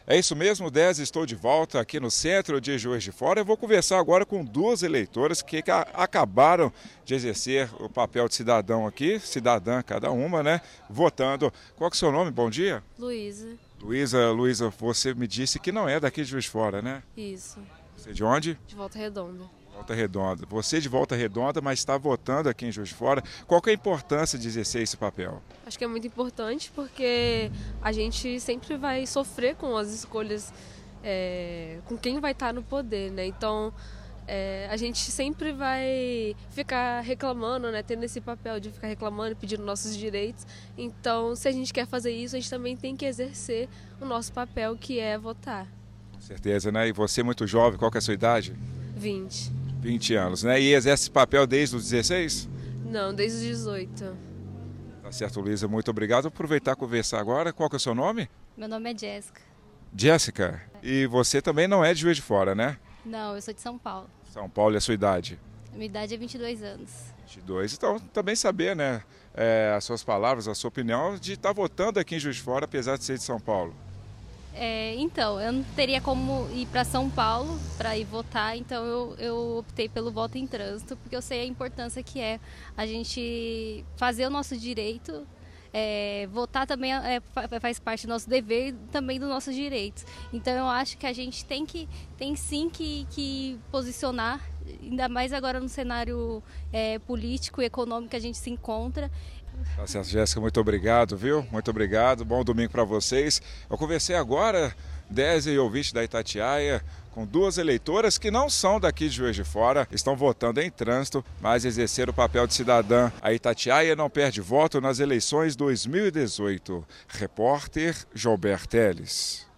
É isso mesmo, 10, estou de volta aqui no centro de Juiz de Fora. Eu vou conversar agora com duas eleitoras que acabaram de exercer o papel de cidadão aqui, cidadã cada uma, né? Votando. Qual que é o seu nome? Bom dia. Luísa. Luísa, você me disse que não é daqui de Juiz de Fora, né? Isso. Você é de onde? De Volta Redonda. Volta Redonda. Você de Volta Redonda, mas está votando aqui em Juiz de Fora. Qual que é a importância de exercer esse papel? Acho que é muito importante porque a gente sempre vai sofrer com as escolhas, com quem vai estar no poder, né? Então, a gente sempre vai ficar reclamando, né? Tendo esse papel de ficar reclamando, pedindo nossos direitos. Então, se a gente quer fazer isso, a gente também tem que exercer o nosso papel, que é votar. Com certeza, né? E você muito jovem, qual que é a sua idade? 20. 20 anos, né? E exerce esse papel desde os 16? Não, desde os 18. Tá certo, Luísa, muito obrigado. Vou aproveitar e conversar agora. Qual que é o seu nome? Meu nome é Jéssica. Jéssica. E você também não é de Juiz de Fora, né? Não, eu sou de São Paulo. São Paulo e a sua idade? Minha idade é 22 anos. 22. Então, também saber, né? As suas palavras, a sua opinião de estar votando aqui em Juiz de Fora, apesar de ser de São Paulo. Então, eu não teria como ir para São Paulo para ir votar, então eu optei pelo voto em trânsito, porque eu sei a importância que é a gente fazer o nosso direito. Votar também faz parte do nosso dever, também dos nossos direitos. Então eu acho que a gente tem sim que posicionar, ainda mais agora no cenário político e econômico que a gente se encontra. Tá certo, Jéssica, muito obrigado, viu? Muito obrigado, bom domingo para vocês. Eu conversei agora, 10 e ouvinte da Itatiaia, com duas eleitoras que não são daqui de Juiz de Fora, estão votando em trânsito, mas exerceram o papel de cidadã. A Itatiaia não perde voto nas eleições 2018. Repórter Gilberto Teles.